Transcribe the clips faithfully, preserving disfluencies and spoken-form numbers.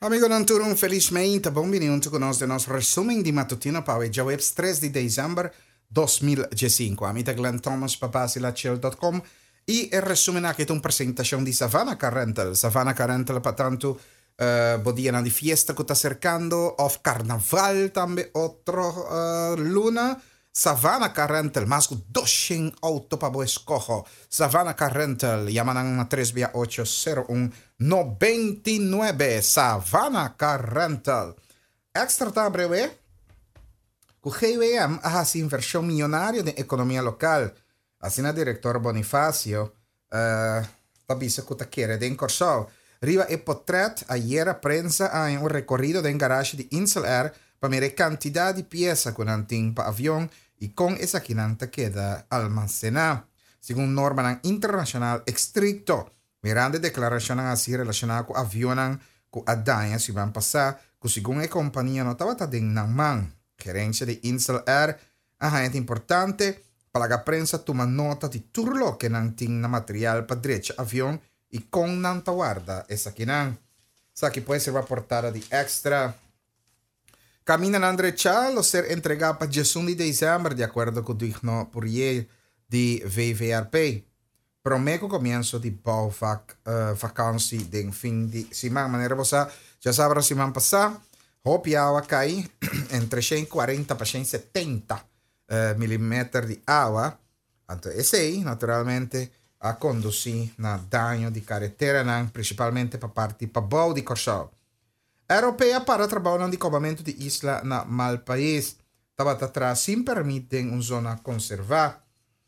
Amigo Nanturum, felizmente, bem-vindo conosco no nosso resumo de matutino para o dia três de dezembro de dois mil e cinco. A minha Glenn Thomas, papasilachill ponto com e o resumo aqui é uma apresentação de Savannah Carrental. Savannah Carrental, portanto, uh, bom dia de fiesta que está cercando, of carnaval também, outro uh, luna. Savannah Carrental, mas com dois auto para escojo. Savannah Carrental, llaman a três oito zero um nove nove. Savannah Carrental. Extra tá breve. O G W M ha a inversão milionária da economia local. Assim, o diretor Bonifácio, uh, tabisa que está querendo de encorsar. Riva e portrait, ayer a prensa ha um recorrido de garagem de Insel Air para ver a quantidade de peças que não tem para avião e com essa que não queda almacenada. Segundo norma internacional estricto, mirando declaração assim relacionada com avião que a danha se vão passar, que segundo a companhia não estava tendo man. Gerência de Insel Air, a gente importante para a prensa toma nota de tudo que não tem material para direito avião e com não guarda essa que não. Essa que pode ser reportada de extra. Camina na derecha, lo ser entregado para dezesseis de dezembro, de acordo com o digno Poirier de V V R P. Prometo comienzo de boa vac, uh, vacância de fim de semana. Maneira você já sabe a semana passada, hope água cai entre cento e quarenta para cento e setenta uh, milímetros de água. Então, esse aí, naturalmente, a conduzir na dano de carretera, principalmente para parte para boa de Corsal. Europeia para trabalhar no acabamento de isla na Malpaís. Estava atrás sem permitir uma zona conservar.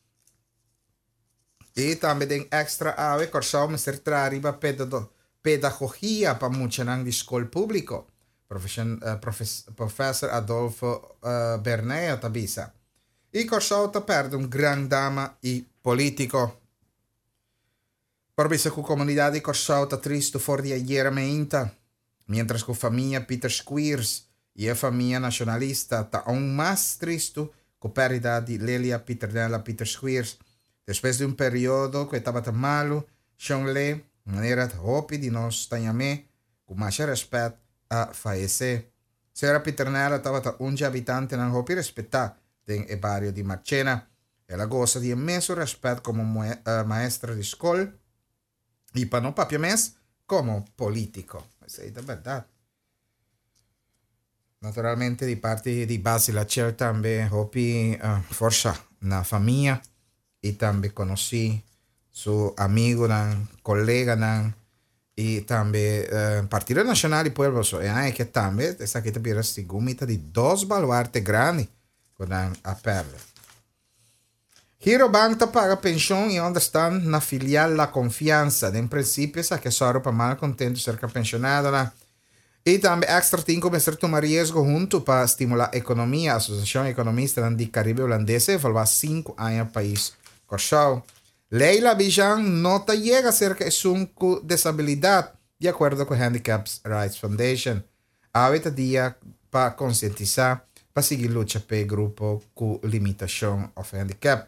E também tem extra ave Corsal me ser arriba pedagogia para muitos na escola pública. Professor Adolfo uh, Bernea tabisa. E Corsal está perde um grande dama e político. Por isso que a comunidade de Corsal está triste for de ayer meinta. Mientras que a família Peter Squeers e a família nacionalista está aún mais triste com a perda de Lelia Peternella Peter Squeers. Depois de um período que estava tão malo, Sean Lee, maneira de hope de nós também, com mais respeito, a falecer. Senhora Peternella estava um de habitante na hope respeitar em bairro de Marchena. Ela gosta de imenso respeito como uh, maestra de escola e para não papia mais como político. Isso aí é verdade. Naturalmente, de parte de Basilachill também houve uh, força na família e também conheci seu amigo, colega e também uh, Partido Nacional de Pueblo. E que também, essa aqui também é gumita de dois baluartes grandes com a perda. Girobank paga pensão e onde estão na filial La Confiança. Em princípio, essa que só para mal contento cerca pensionado. Né? E também extra tem começar a tomar risco junto para estimular a economia. A Associação Economista do Caribe Holandesa evalua cinco anos no país. Corsal. Leila Bijan nota chega cerca de cinco desabilidade, de acordo com a Handicaps Rights Foundation. Há oito dias para conscientizar, para seguir luta para o grupo com limitação of handicap.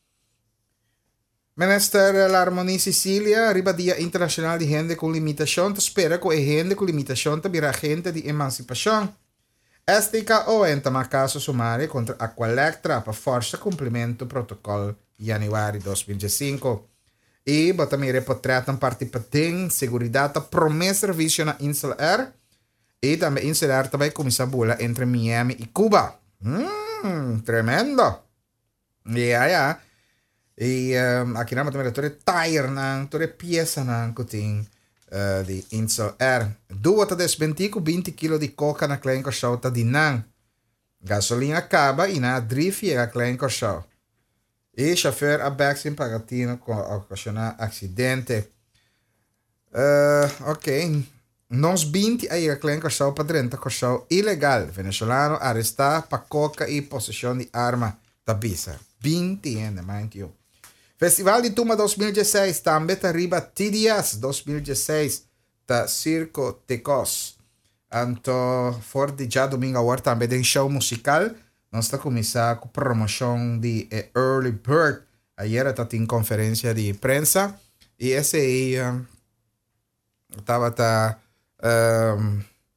Minister la Harmonia Sicília, arriba Dia Internacional de Gente com Limitação, espera que a gente com limitação vira gente de emancipação. Este caso entra uma caso sumário contra a Aqualectra para força cumprimento do protocolo de janeiro de dois mil e cinco. E também reportam participação, segurança, promessa serviço na Insel Air. E também Insel Air também começa a bula entre Miami e Cuba. Hum, tremendo. Yeah, yeah. E um, aqui na também toda tire nang toda peça nang kuting uh, de Insel Air. Duas a desventico vinte quilos de coca na klein korsau ta dinang. Gasolina acaba e na drift e a klein korsau. E chauffeur a backsin pagatino com ocasionar acidente. Uh, ok. Nos vinte aí a klein korsau pa drenta korsau ilegal. Venezolano arrestar pa coca e possessão de arma tabisa. vinte anos, mind you. Festival de Tuma dois mil e dezesseis também arriba T D S dois mil e dezesseis da Circo Tecos. Então, for de já domingo agora também tem show musical. Nós está começando com promoção de eh, Early Bird. Ayer está em conferência de prensa e esse aí estava um, tá, um,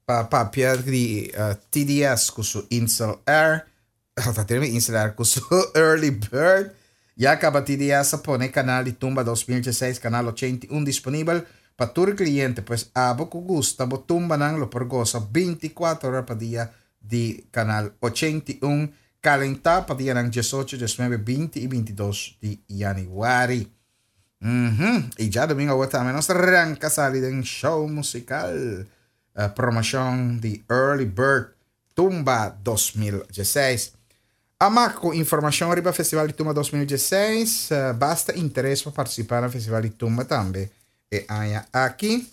papia di uh, T D S kusu Insel Air. Fatemi Insel Air kusu Early Bird. Ya acaba T D S pone canal de Tumba dos mil dezesseis, canal ochenta y uno disponível para todo cliente, pues abo que gusta, bo Tumba nang lo pergosa veinticuatro horas por día de canal ochenta y uno, calentar para día nang dieciocho, diecinueve, veinte y veintidós de januari. Mm-hmm. Y ya domingo vuelta menos arranca salir en show musical, uh, promoción de Early Bird Tumba dos mil dezesseis. Amaco informação arriba Festival de Tumba dois mil e dezesseis. Uh, basta interesse para participar no Festival de Tumba também. E aí aqui.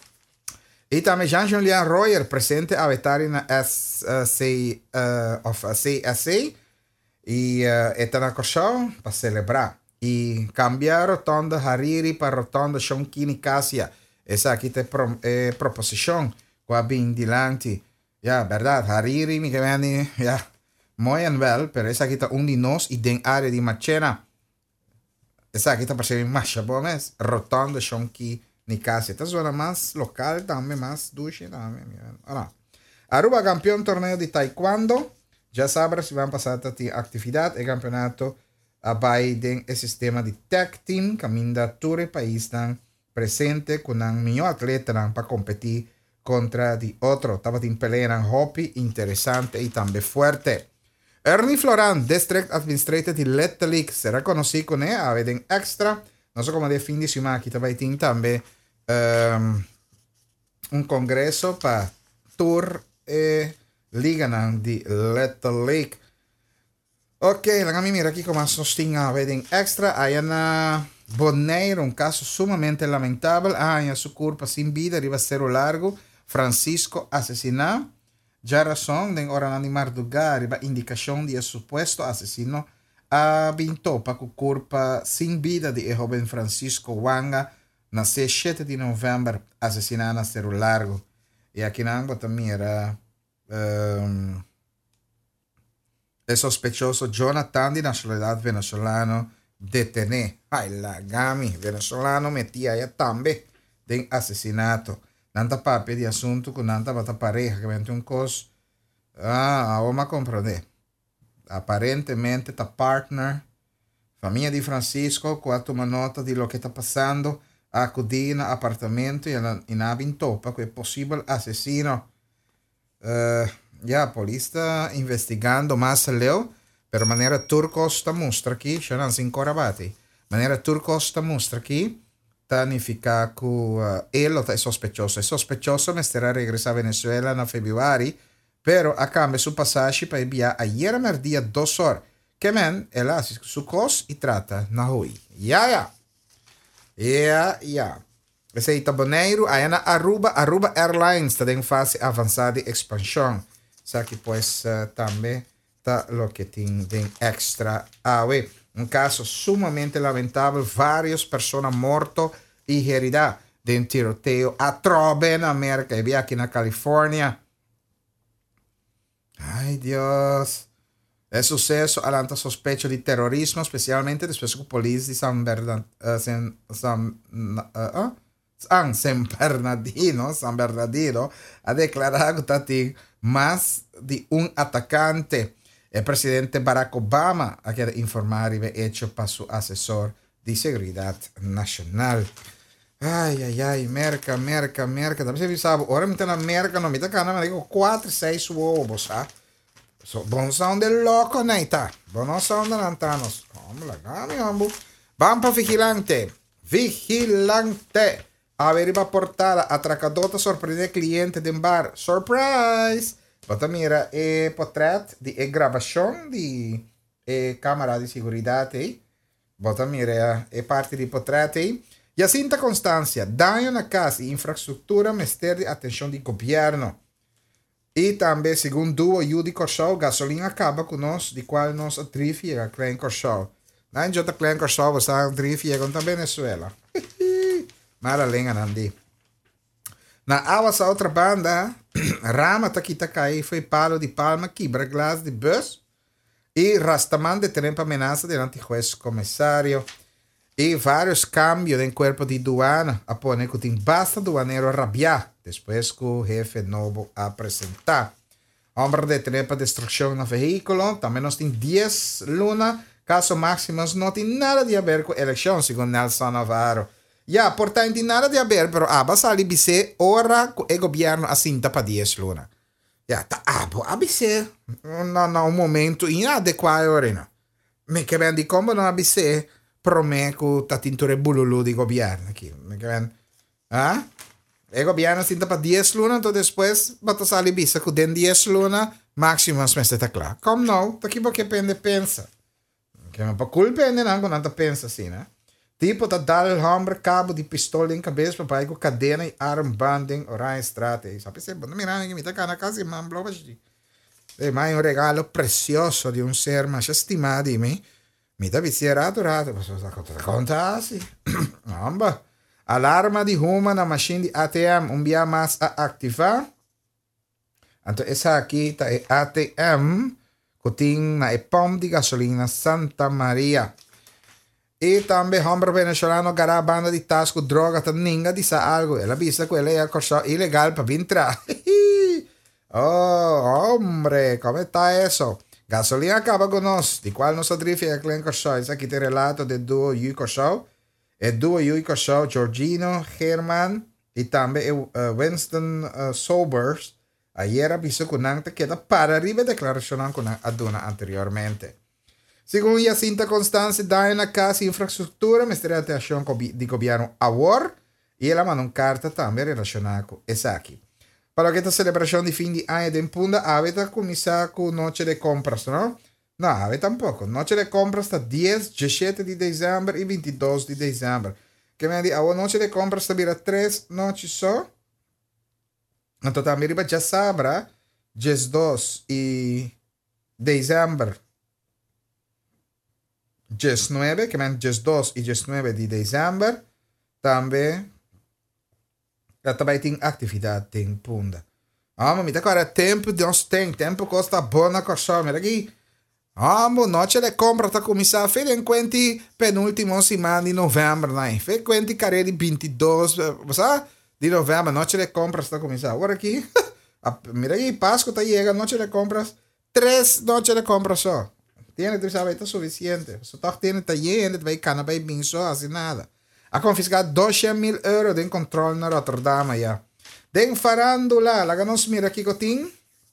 E também Jean-Julien Royer, presente a vetária na S C, uh, of C S A. E uh, está na show para celebrar. E cambiar rotonda Hariri para rotonda Shonkini Cassia. Essa aqui é pro, eh, proposição. Qua bem dilante. Ja, verdade. Hariri, mi chiamani, ja. Muy en wel, pero esa quita un dinos y den área de machena. Esa quita para ser más chabones, rotondo, shonki, ni casi. Esta zona más local también, más duche también. Ahora, Aruba campeón torneo de taekwondo. Ya sabrás si van a pasar a ti actividad. El campeonato a Biden el sistema de tag team. Caminda todo el país tan presente con un millón de atletas para competir contra de otro. Estaba en pelea en hockey interesante y también fuerte. Ernie Florán, District Administrator de Letterlijk, será conocido con él, a ver en extra. No sé cómo de fin de semana, aquí también también um, un congreso para tour eh, liga de Letterlijk. Ok, la mira aquí como sostinga a ver en extra. Hay una Bonaire, un caso sumamente lamentable. Hay su culpa sin vida, arriba cero largo. Francisco asesinado. Ya razón de hora animar lugar y indicación de supuesto asesino a Bintopa con culpa sin vida de el joven Francisco Wanga nació siete de noviembre asesinado a Cerro Largo. Y aquí en Ango también era um, el sospechoso Jonathan de nacionalidad venezolano detenido. Ay, la gami venezolano metía ya también de asesinato. Nanta papi de asunto con nanta bata pareja que vende un cos. Ah, vamos a comprender. Aparentemente está partner, familia de Francisco, cuando toma nota de lo que está pasando, acudir en el apartamento y en la Bintopa, que es posible asesino. Uh, ya, la policía está investigando más leo, pero manera turco está muestra aquí, ya no se incorabate. Manera turco está muestra aquí. Significa que uh, él è sospechoso. È sospechoso di essere regresato a Venezuela in febbraio, però a cambio su passaggio per via ayer merdia dos horas. Que men, él hace su cos y trata na hui. Ya, ya. Ya, ya. Ese é Bonaire, aí na Aruba, Aruba Airlines está em fase avançada de expansão. Sabe que pues uh, também está lo que tem de extra awe. Un caso sumamente lamentable, varias personas muertas y heridas de un tiroteo atroz en América y aquí en California. Ay, Dios. El suceso alanta sospecha de terrorismo, especialmente después que la policía de San Bernardino, uh, San, San, uh, uh, San, San Bernardino, San Bernardino ha declarado que más de un atacante. El presidente Barack Obama ha querido informar y hecho para su asesor de seguridad nacional. Ay, ay, ay, merca, merca, merca. También se sabe, ahora me está merca, no me está ganando, me digo cuatro, seis huevos, ¿ah? So, bon sound de loco, neita. Bon sound de lantanos. Vamos la gana, vamos. Vamos para vigilante. Vigilante. Averiva portada, atracadota sorprende cliente de un bar. Surprise! Bota mira, é portrait de é gravação de é câmera de segurança aí. Bota mira, é parte de portrait aí. Jacinta Constância, dano na casa e infraestrutura, Ministério de Atenção do Governo. E também, segundo o Yudi Corsol, gasolina acaba com nós, de qual nós atrifiega a Clen Corsol. Na Jota Clen Corsol, você atrifiega com a Venezuela. Mara lenga nandi. Na awas outra banda, Rama Takitakai foi palo de palma, quebra glass de bus e Rastaman detém para ameaça delante do juiz comissário e vários cambios no corpo de duana, a pôr que tem basta duaneiro rabiar después que o jefe novo apresentar. Hombre de trepa destrucción no vehículo, também nós tem diez luna, caso máximos não tem nada de a ver com eleição, segundo Nelson Navarro. Ya, portanto, tem nada de a ver, pero aba sali bise ora que o governo assinta para diez luna. Ya, tá abo, abise, não, não, um momento inadequado, não. Me que vem de como não abise, promete que tá tinture bululu de governo aqui. Me que vem, ah? O governo assinta para diez luna, então depois, bota sali bise que den diez luna, máximo as meses tá claro. Como não? Tá aqui porque pende pensa. Que não para culpa pende não, quando não pensa assim, né? Tipo dat dal hombre cabo de pistola em cabeça para com cadena e armbanding orange strate. Sabe se bom mirando que me tá na casa man blova de. É mais um regalo precioso de um ser mais estimado em mim. Me dá viciado rato, você tá conta assim. Amba. Alarma de ruma na machine de A T M um dia mais a ativar. Então essa aqui tá é A T M que tem na pompa de gasolina Santa Maria. E também homem venezuelano gara a banda de tasco droga tá ninguém diz algo. Ela vista que ela é coisa ilegal para entrar. Oh, hombre, como está isso? Gasolina acaba com nós, de qual nosso drift é Glen Corsó. Isso aqui tem relato de duo Yui Corsó. É duo Yui Corsó, Georgino, Herman e também uh, Winston uh, Sobers. Ayer avisou que não te queda para arriba a declaração que não aduna anteriormente. Segundo Jacinta Constância, dá na casa infraestrutura, Ministério de Ação de Governo A W O R, e ela mandou uma carta também relacionada com isso aqui. Para esta celebração de fim de ano de Punda, a começar com Noche de Compras, não? Não, a tampouco. Noche de Compras está dez, dezessete de dezembro e vinte e dois de dezembro. Que me diz, a Noche de Compras está vira três noites só. Então, também já sabe, dois de dezembro. dezenove, que men dois e dezenove de dezembro, também já também tem atividade em Punda. Ah, mas agora tempo de nós tem, tempo custa boa coisa, mira aqui. Ah, mas noite de compra está começando a fazer em quanti penúltima semana de novembro, né? Fez quanti carreira de vinte e dois, sabe? De novembro, noite de compras está começando. Agora aqui, mira aqui, Páscoa está chegando, noite de compras, três noites de compras só. Tiene que saber, está suficiente. Só está tendo taller, vai cana, vai bem só, assim nada. A confiscar duzentos mil euros de controle na Rotterdam, já. Den farandula, laga nos mira aqui que tem.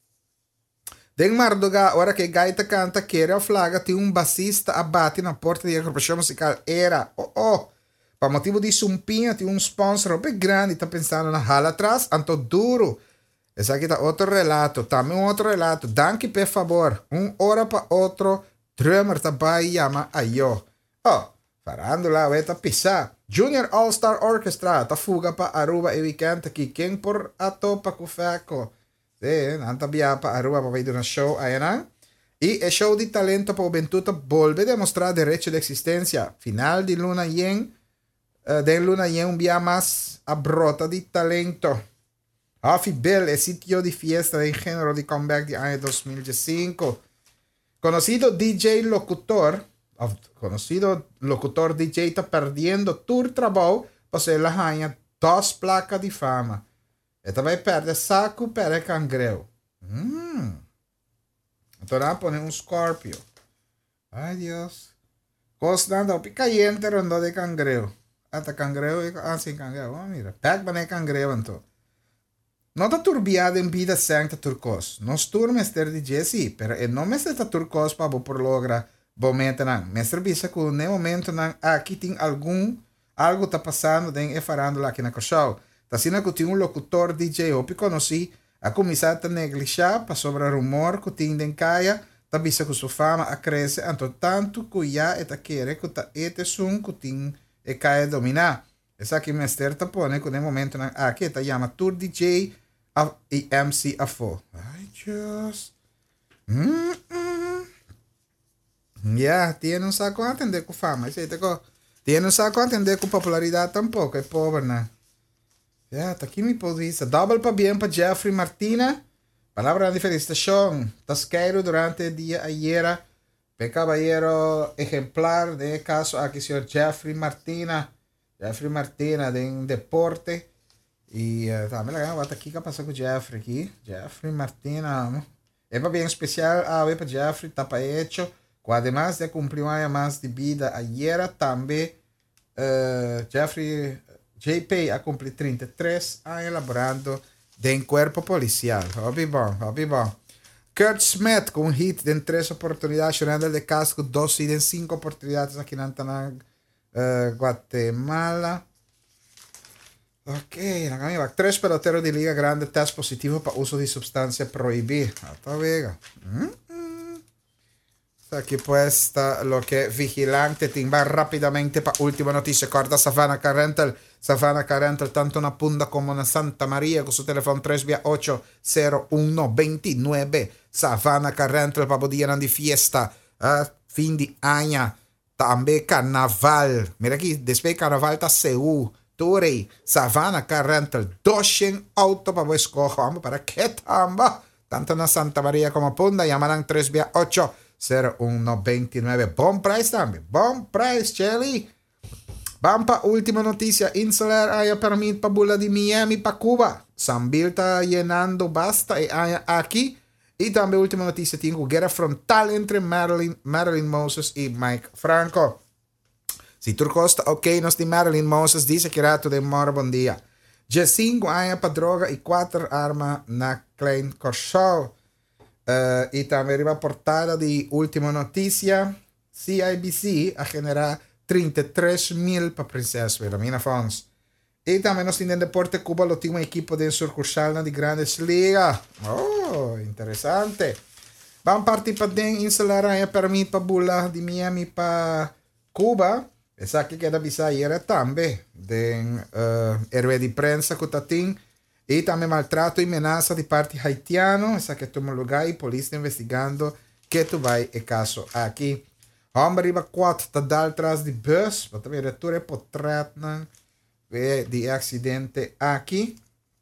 Den marduga, hora que gaita canta, queira a flaga, tem um bassista abate na porta da corporação musical. Era, oh, oh. Para motivo de sumpinha, tem um sponsor bem grande, está pensando na hala atrás, anto duro. Esse aqui está outro relato, também um outro relato. Danke, por favor. Um hora para outro. Drummer também chama ayo. Oh, farandula, vai tá pisar. Junior All-Star Orchestra, tá fuga para Aruba e weekend aqui. Quem por ato para kufeko. Sim, anta biya para Aruba para ver um show aí, né? E o show de talento para o Bentuta volve a demonstrar direito de existência. Final de Luna Yen, uh, de Luna Yen um dia mais a brota de talento. Happy Bell é sitio de fiesta de género de comeback de año dois mil e cinco. Conocido D J locutor, conocido locutor D J está perdiendo tour trabalho para ser la rainha dos placas de fama. Esta vai perder saco para cangreu. Hum. Então lá põe um Scorpio. Ai Deus. Costando o picayente rondo de cangreu. Até cangreu e assim cangreu. Oh, mira. Pega para cangreu então. Não está turbiado em vida santa turcos. Nós turmester de Jesse, pero e não mestre está turcos para por logra momento não. Mestre bisa que no momento não aqui tem algum algo está passando den e farando lá aqui na show. Tá sendo que tem um locutor D J o que conheci a começar a negligenciar para sobre rumor que tem den caia, tá bisa que sua fama a cresce, anto tanto que já está querer que tá ete som que tem e caia dominar. Essa aqui mestre tá pone que no momento não aqui tá chama tour D J e M C a fo. Ai, Deus. Hum, hum. Yeah, tiene um saco a atender com fama. Tiene um saco a atender com popularidade tampouco. É pobre, né? Yeah, tá aqui me posiça. Double para bem para Jeffrey Martina. Palavra de felicitação. Tasqueiro durante o dia ayer. Pe caballero exemplar de caso aqui, senhor Jeffrey Martina. Jeffrey Martina de deporte. Y uh, también la gana aquí que pasa con Jeffrey aquí. Jeffrey Martina. Es bien especial a ver para Jeffrey, tapa hecho. Además de cumplir un año más de vida ayer, también uh, Jeffrey J P ha cumplido treinta y tres años laborando en cuerpo policial. Hobby bon, hobby bon. Kurt Smith con un hit de tres oportunidades, Jonathan de Casco, dos hits en cinco oportunidades aquí en Antanag, uh, Guatemala. Ok, la tres peloteros de Liga Grande test positivo para uso de sustancia prohibida. Hasta vega. Mm-hmm. Aquí pues está lo que vigilante timba rápidamente para última noticia. Corta Savannah Carrental. Savannah Carrental, tanto una Punta como una Santa María, con su teléfono tres ocho cero uno dos nueve. Savannah Carrental, para días de fiesta, uh, fin de año, también carnaval. Mira aquí, después carnaval está Seúl. Turei, Savannah Carrental, doscientos auto para vos escoger. ¿Para qué tamba? Tanto en Santa María como Punta, llamarán tres ocho cero uno dos nueve. Bon price también. Bon price, Chelly. Vamos para última noticia. Insular haya permit para bula de Miami para Cuba. San Bill está llenando basta y haya aquí. Y también última noticia. Tengo guerra frontal entre Marilyn, Marilyn Moses y Mike Franco. Si tu costa ok, nos de Marilyn Moses dice que rato de mora bom dia. Já cinco anos para droga e quatro armas na Klein Korshow. Uh, e também arriba a portada de última notícia. C I B C a generar trinta e três mil para Princesa Wilhelmina Fons. E também nos tem deporte Cuba lo tem um equipo de sucursal de Grandes Liga. Oh, interessante. Vamos partir para den insular a permit para bula de Miami para Cuba. Essa aqui que da Bisayera também, de uh, héroe de prensa que tem, e também maltrato e ameaça de parte haitiano. Essa que toma lugar e polícia investigando que tu vai é caso aqui. Homem riba quatro tá dal atrás de bus, para também retornar portrait de acidente aqui.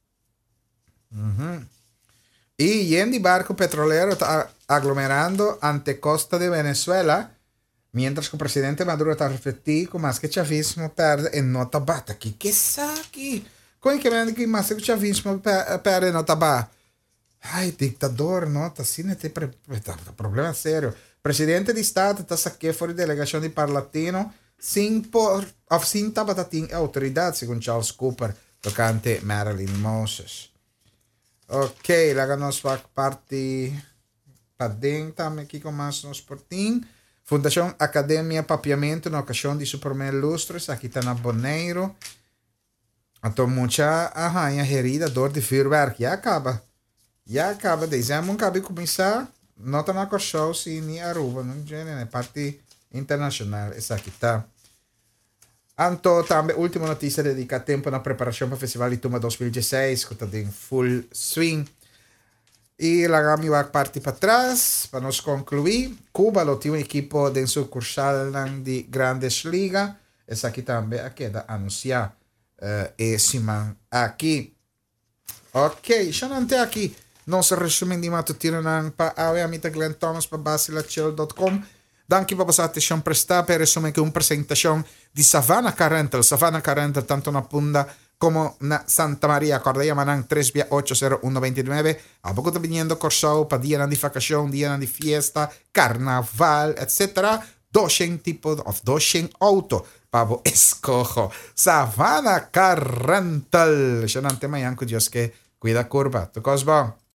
Uhum. E em de barco petrolero está aglomerando ante costa de Venezuela. Mientras que el presidente Maduro está refletido con más que chavismo perde en nota bata. Aquí, ¿qué saque? ¿Cómo que me que más que chavismo perde en nota bata? Ay, dictador, nota, sí, no te problema serio. Presidente de Estado está saque fuera de delegación de Parlatino sin por, sin tabatatín autoridad, según Charles Cooper, tocante Marilyn Moses. Ok, la ganó su parte padén también aquí con más nos portín. Fundação Academia Papiamento na ocasião de seu primeiro lustre, aqui está na Boneiro. Então, muita arranha, herida, dor de feedback. Já acaba. Já acaba. Dezembro acaba de começar. Não está na ocasião, se nem Aruba, não é parte internacional. Essa aqui está. Então, também, última notícia dedica tempo na preparação para o Festival de Tuma dois mil e dezesseis, que está em full swing. E la Gami va parte para trás, para nos concluir. Cuba lo tiene un equipo de sucursal de Grandes Ligas. Essa aqui também queda anunciar uh, esse man aqui. Ok, já não tem aqui. Nosso resumo de matutino para a amiga Glenn Thomas para basilachel ponto com. Danke per passare a prestare per resume che un presentazione di Savannah Carrental. Savannah Carrental tanto una punta como na Santa María, Cordeia Manang tres ocho cero uno dos nueve. A poco está viniendo Corsao para día de vacación, día de fiesta, carnaval, etcétera. doscientos tipos of doscientos auto para escojo. Savannah Carrental. Yo no tema yanko Dios que cuida curva. Tu cosba.